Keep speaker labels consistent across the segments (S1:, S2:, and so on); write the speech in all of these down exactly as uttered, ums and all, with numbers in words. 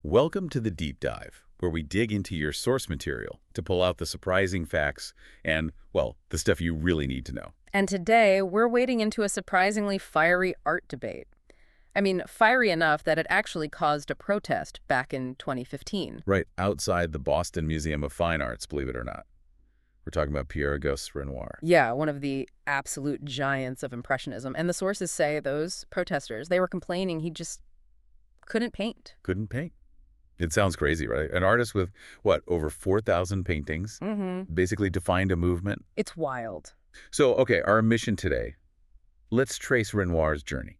S1: Welcome to the Deep Dive, where we dig into your source material to pull out the surprising facts and, well, the stuff you really need to know.
S2: And today, we're wading into a surprisingly fiery art debate. I mean, fiery enough that it actually caused a protest back in twenty fifteen.
S1: Right outside the Boston Museum of Fine Arts, believe it or not. We're talking about Pierre-Auguste Renoir.
S2: Yeah, one of the absolute giants of Impressionism. And the sources say those protesters, they were complaining he just couldn't paint.
S1: Couldn't paint. It sounds crazy, right? An artist with, what, over four thousand paintings,
S2: Mm-hmm.
S1: basically defined a movement.
S2: It's wild.
S1: So, okay, our mission today, let's trace Renoir's journey.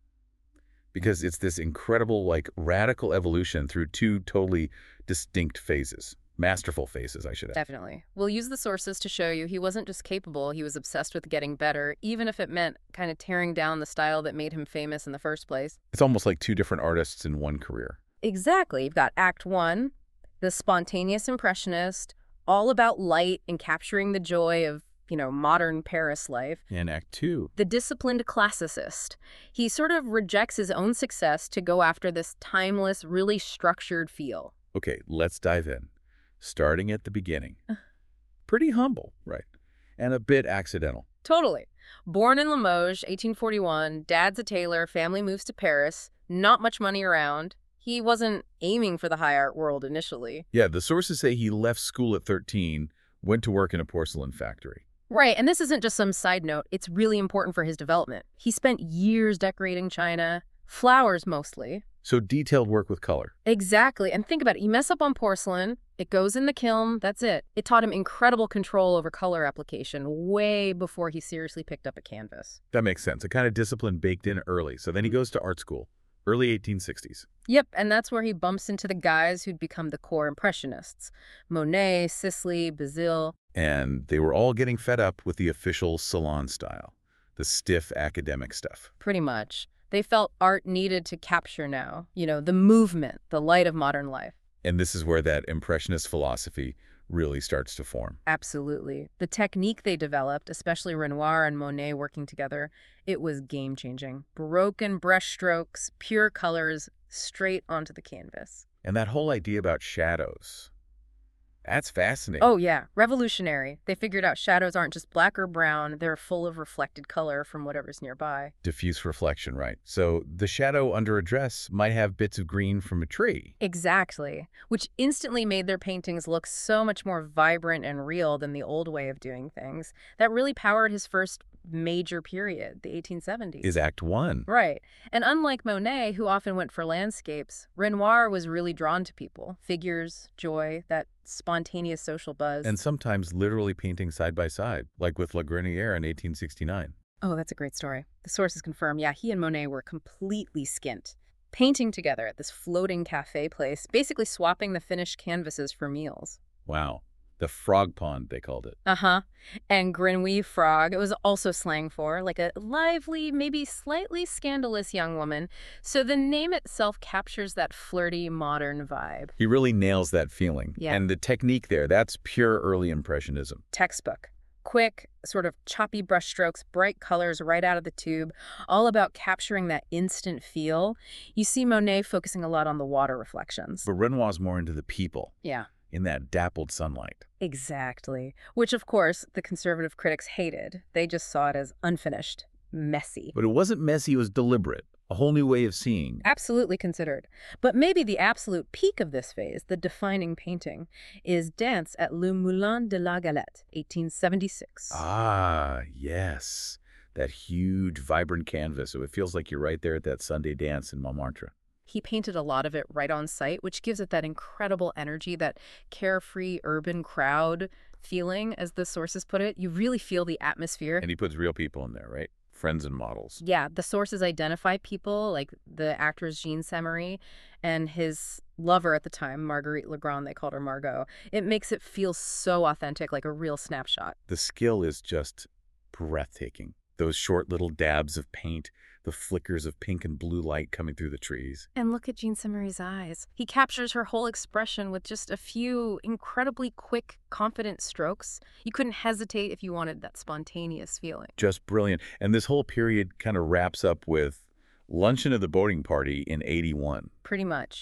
S1: Because it's this incredible, like, radical evolution through two totally distinct phases. Masterful phases, I should add.
S2: Definitely. We'll use the sources to show you he wasn't just capable, he was obsessed with getting better, even if it meant kind of tearing down the style that made him famous in the first place.
S1: It's almost like two different artists in one career.
S2: Exactly. You've got Act One, the spontaneous impressionist, all about light and capturing the joy of, you know, modern Paris life.
S1: And Act Two.
S2: The disciplined classicist. He sort of rejects his own success to go after this timeless, really structured feel.
S1: Okay, let's dive in. Starting at the beginning. Pretty humble, right? And a bit accidental.
S2: Totally. Born in Limoges, eighteen forty-one, dad's a tailor, family moves to Paris, not much money around. He wasn't aiming for the high art world initially.
S1: Yeah, the sources say he left school at thirteen, went to work in a porcelain factory.
S2: Right, and this isn't just some side note. It's really important for his development. He spent years decorating china, flowers mostly.
S1: So detailed work with color.
S2: Exactly, and think about it. You mess up on porcelain, it goes in the kiln, that's it. It taught him incredible control over color application way before he seriously picked up a canvas.
S1: That makes sense. A kind of discipline baked in early. So then he goes to art school, early eighteen sixties.
S2: Yep, and that's where he bumps into the guys who'd become the core impressionists. Monet, Sisley, Bazille.
S1: And they were all getting fed up with the official salon style, the stiff academic stuff.
S2: Pretty much. They felt art needed to capture now, you know, the movement, the light of modern life.
S1: And this is where that impressionist philosophy really starts to form.
S2: Absolutely. The technique they developed, especially Renoir and Monet working together, it was game-changing. Broken brushstrokes, pure colors, straight onto the canvas.
S1: And that whole idea about shadows, that's fascinating.
S2: Oh, yeah. Revolutionary. They figured out shadows aren't just black or brown. They're full of reflected color from whatever's nearby.
S1: Diffuse reflection, right? So the shadow under a dress might have bits of green from a tree.
S2: Exactly. Which instantly made their paintings look so much more vibrant and real than the old way of doing things. That really powered his first major period, the eighteen seventies.
S1: Is Act One.
S2: Right. And unlike Monet, who often went for landscapes, Renoir was really drawn to people. Figures, joy, that spontaneous social buzz.
S1: And sometimes literally painting side by side, like with La Grenière in eighteen sixty-nine.
S2: Oh, that's a great story. The sources confirm, yeah, he and Monet were completely skint, painting together at this floating cafe place, basically swapping the finished canvases for meals.
S1: Wow. The frog pond, they called it.
S2: Uh-huh. And Grenouille frog, it was also slang for, like a lively, maybe slightly scandalous young woman. So the name itself captures that flirty, modern vibe.
S1: He really nails that feeling.
S2: Yeah.
S1: And the technique there, that's pure early Impressionism.
S2: Textbook. Quick, sort of choppy brushstrokes, bright colors right out of the tube, all about capturing that instant feel. You see Monet focusing a lot on the water reflections.
S1: But Renoir's more into the people,
S2: Yeah.
S1: in that dappled sunlight.
S2: Exactly. Which, of course, the conservative critics hated. They just saw it as unfinished, messy.
S1: But it wasn't messy, it was deliberate. A whole new way of seeing.
S2: Absolutely considered. But maybe the absolute peak of this phase, the defining painting, is Dance at Le Moulin de la Galette, eighteen seventy-six.
S1: Ah, yes. That huge, vibrant canvas. So it feels like you're right there at that Sunday dance in Montmartre.
S2: He painted a lot of it right on site, which gives it that incredible energy, that carefree urban crowd feeling, as the sources put it. You really feel the atmosphere.
S1: And he puts real people in there, right? Friends and models.
S2: Yeah, the sources identify people, like the actress Jean Saint-Marie and his lover at the time, Marguerite Legrand, they called her Margot. It makes it feel so authentic, like a real snapshot.
S1: The skill is just breathtaking. Those short little dabs of paint, the flickers of pink and blue light coming through the trees.
S2: And look at Jean Saint-Marie's eyes. He captures her whole expression with just a few incredibly quick, confident strokes. You couldn't hesitate if you wanted that spontaneous feeling.
S1: Just brilliant. And this whole period kind of wraps up with Luncheon at the Boating Party in eighty-one.
S2: Pretty much.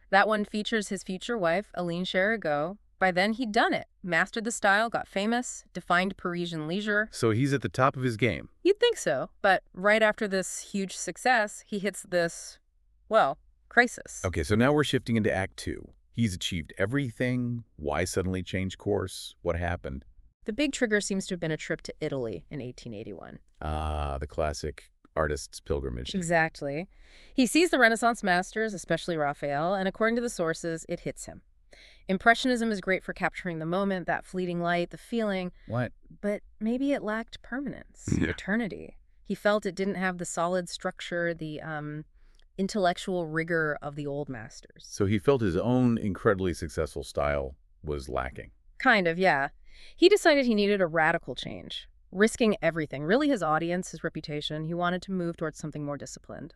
S2: That one features his future wife, Aline Cherigot. By then, he'd done it, mastered the style, got famous, defined Parisian leisure.
S1: So he's at the top of his game.
S2: You'd think so, but right after this huge success, he hits this, well, crisis.
S1: Okay, so now we're shifting into Act Two. He's achieved everything. Why suddenly change course? What happened?
S2: The big trigger seems to have been a trip to Italy in eighteen eighty-one.
S1: Ah, the classic artist's pilgrimage.
S2: Exactly. He sees the Renaissance masters, especially Raphael, and according to the sources, it hits him. Impressionism is great for capturing the moment, that fleeting light, the feeling.
S1: What?
S2: But maybe it lacked permanence,
S1: Yeah.
S2: eternity. He felt it didn't have the solid structure, the um, intellectual rigor of the old masters.
S1: So he felt his own incredibly successful style was lacking.
S2: Kind of, yeah. He decided he needed a radical change, risking everything. Really his audience, his reputation. He wanted to move towards something more disciplined.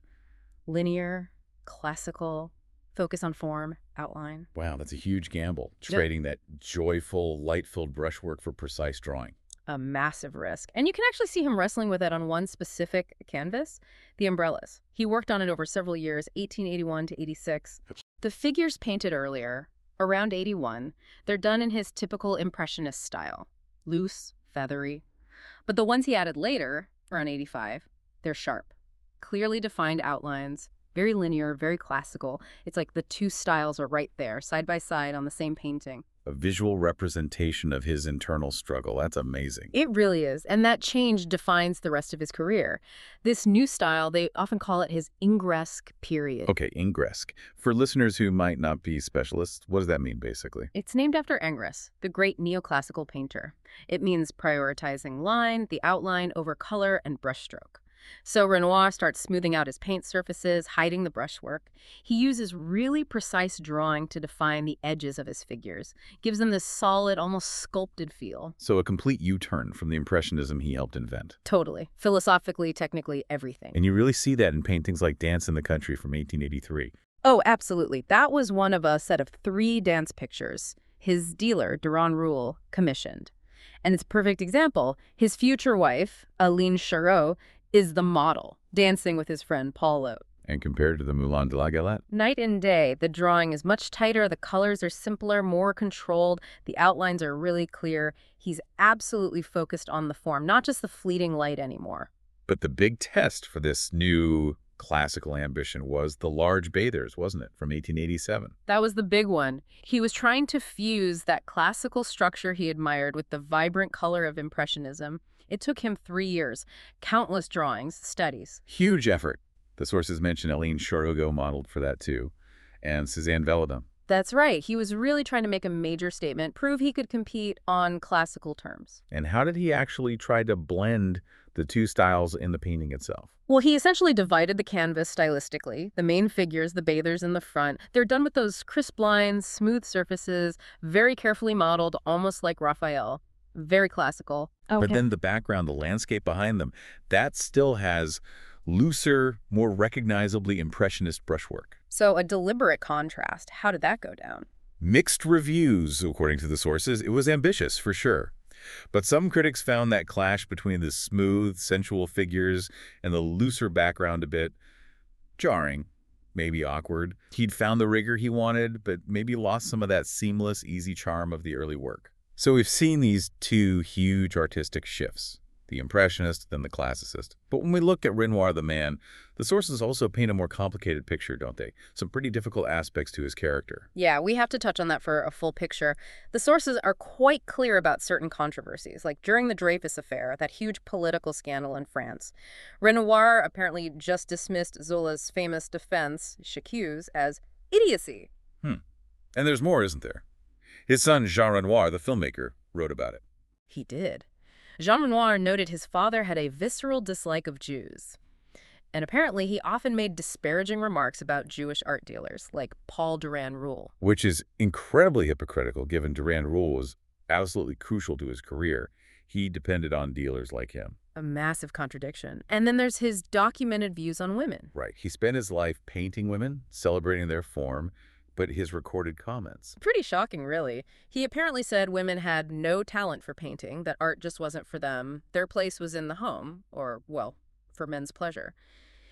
S2: Linear, classical, focus on form, outline.
S1: Wow, that's a huge gamble, trading that joyful, light-filled brushwork for precise drawing.
S2: A massive risk. And you can actually see him wrestling with it on one specific canvas, the umbrellas. He worked on it over several years, eighteen eighty-one to eighty-six. The figures painted earlier, around eighty-one, they're done in his typical Impressionist style. Loose, feathery. But the ones he added later, around eighty-five, they're sharp. Clearly defined outlines, very linear, very classical. It's like the two styles are right there, side by side on the same painting.
S1: A visual representation of his internal struggle. That's amazing.
S2: It really is. And that change defines the rest of his career. This new style, they often call it his Ingresque period.
S1: Okay, Ingresque. For listeners who might not be specialists, what does that mean, basically?
S2: It's named after Ingres, the great neoclassical painter. It means prioritizing line, the outline over color and brushstroke. So Renoir starts smoothing out his paint surfaces, hiding the brushwork. He uses really precise drawing to define the edges of his figures, gives them this solid, almost sculpted feel.
S1: So a complete U-turn from the Impressionism he helped invent.
S2: Totally. Philosophically, technically, everything.
S1: And you really see that in paintings like Dance in the Country from eighteen eighty-three.
S2: Oh, absolutely. That was one of a set of three dance pictures his dealer, Durand Ruel, commissioned. And it's a perfect example. His future wife, Aline Cherigot, is the model, dancing with his friend Paul Lotte.
S1: And compared to the Moulin de la Galette?
S2: Night and day, the drawing is much tighter, the colors are simpler, more controlled, the outlines are really clear. He's absolutely focused on the form, not just the fleeting light anymore.
S1: But the big test for this new classical ambition was The Large Bathers, wasn't it, from eighteen eighty-seven?
S2: That was the big one. He was trying to fuse that classical structure he admired with the vibrant color of Impressionism. It took him three years, countless drawings, studies.
S1: Huge effort. The sources mention Aline Cherigot modeled for that too, and Cézanne Velladin.
S2: That's right. He was really trying to make a major statement, prove he could compete on classical terms.
S1: And how did he actually try to blend the two styles in the painting itself?
S2: Well, he essentially divided the canvas stylistically. The main figures, the bathers in the front, they're done with those crisp lines, smooth surfaces, very carefully modeled, almost like Raphael. Very classical.
S1: Okay. But then the background, the landscape behind them, that still has looser, more recognizably impressionist brushwork.
S2: So a deliberate contrast. How did that go down?
S1: Mixed reviews, according to the sources. It was ambitious, for sure. But some critics found that clash between the smooth, sensual figures and the looser background a bit jarring, maybe awkward. He'd found the rigor he wanted, but maybe lost some of that seamless, easy charm of the early work. So we've seen these two huge artistic shifts, the Impressionist, then the Classicist. But when we look at Renoir the man, the sources also paint a more complicated picture, don't they? Some pretty difficult aspects to his character.
S2: Yeah, we have to touch on that for a full picture. The sources are quite clear about certain controversies, like during the Dreyfus Affair, that huge political scandal in France. Renoir apparently just dismissed Zola's famous defense, J'accuse, as idiocy.
S1: Hmm. And there's more, isn't there? His son, Jean Renoir, the filmmaker, wrote about it.
S2: He did. Jean Renoir noted his father had a visceral dislike of Jews. And apparently he often made disparaging remarks about Jewish art dealers, like Paul Durand Ruel.
S1: Which is incredibly hypocritical, given Durand Ruel was absolutely crucial to his career. He depended on dealers like him.
S2: A massive contradiction. And then there's his documented views on women.
S1: Right. He spent his life painting women, celebrating their form, but his recorded comments.
S2: Pretty shocking, really. He apparently said women had no talent for painting, that art just wasn't for them. Their place was in the home, or, well, for men's pleasure.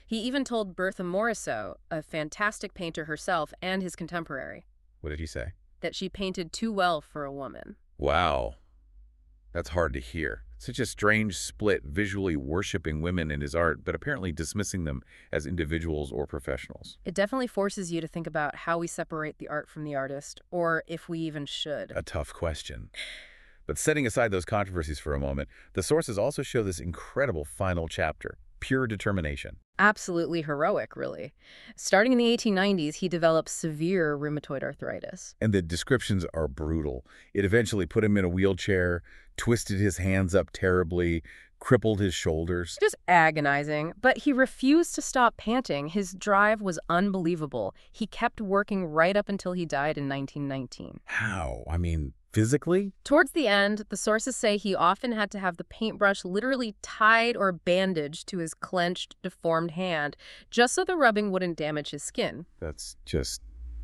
S2: He even told Bertha Morisot, a fantastic painter herself and his contemporary,
S1: What did he say?
S2: that she painted too well for a woman.
S1: Wow. That's hard to hear. Such a strange split, visually worshiping women in his art, but apparently dismissing them as individuals or professionals.
S2: It definitely forces you to think about how we separate the art from the artist, or if we even should.
S1: A tough question. But setting aside those controversies for a moment, the sources also show this incredible final chapter, pure determination.
S2: Absolutely heroic, really. Starting in the eighteen nineties, he developed severe rheumatoid arthritis.
S1: And the descriptions are brutal. It eventually put him in a wheelchair, twisted his hands up terribly, crippled his shoulders.
S2: Just agonizing, but he refused to stop panting. His drive was unbelievable. He kept working right up until he died in nineteen nineteen.
S1: How? I mean, physically?
S2: Towards the end, the sources say he often had to have the paintbrush literally tied or bandaged to his clenched, deformed hand, just so the rubbing wouldn't damage his skin.
S1: That's just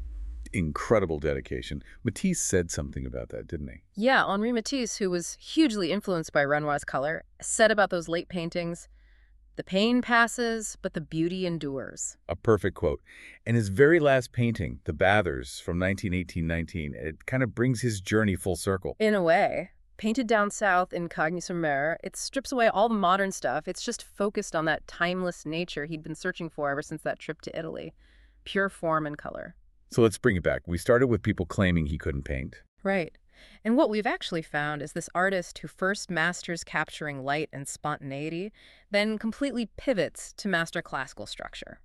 S1: incredible dedication. Matisse said something about that, didn't he?
S2: Yeah, Henri Matisse, who was hugely influenced by Renoir's color, said about those late paintings, "The pain passes, but the beauty endures."
S1: A perfect quote. And his very last painting, The Bathers, from nineteen eighteen nineteen, it kind of brings his journey full circle.
S2: In a way. Painted down south in Cagnes-sur-Mer, it strips away all the modern stuff. It's just focused on that timeless nature he'd been searching for ever since that trip to Italy. Pure form and color.
S1: So let's bring it back. We started with people claiming he couldn't paint.
S2: Right. And what we've actually found is this artist who first masters capturing light and spontaneity, then completely pivots to master classical structure.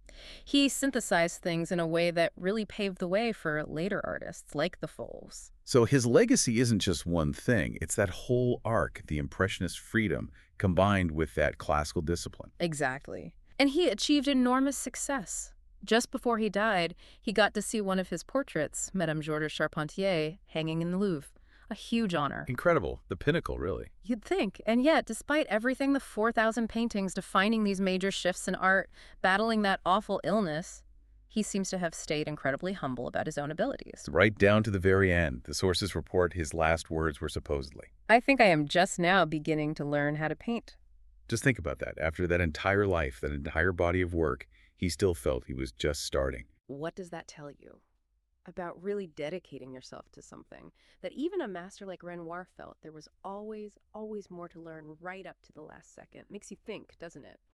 S2: He synthesized things in a way that really paved the way for later artists like the Fauves.
S1: So his legacy isn't just one thing. It's that whole arc, the Impressionist freedom, combined with that classical discipline.
S2: Exactly. And he achieved enormous success. Just before he died, he got to see one of his portraits, Madame Georges Charpentier, hanging in the Louvre. A huge honor.
S1: Incredible. The pinnacle, really.
S2: You'd think. And yet, despite everything, the four thousand paintings defining these major shifts in art, battling that awful illness, he seems to have stayed incredibly humble about his own abilities.
S1: Right down to the very end, the sources report his last words were supposedly.
S2: I think I am just now beginning to learn how to paint.
S1: Just think about that. After that entire life, that entire body of work, he still felt he was just starting.
S2: What does that tell you? About really dedicating yourself to something that even a master like Renoir felt there was always, always more to learn right up to the last second. Makes you think, doesn't it?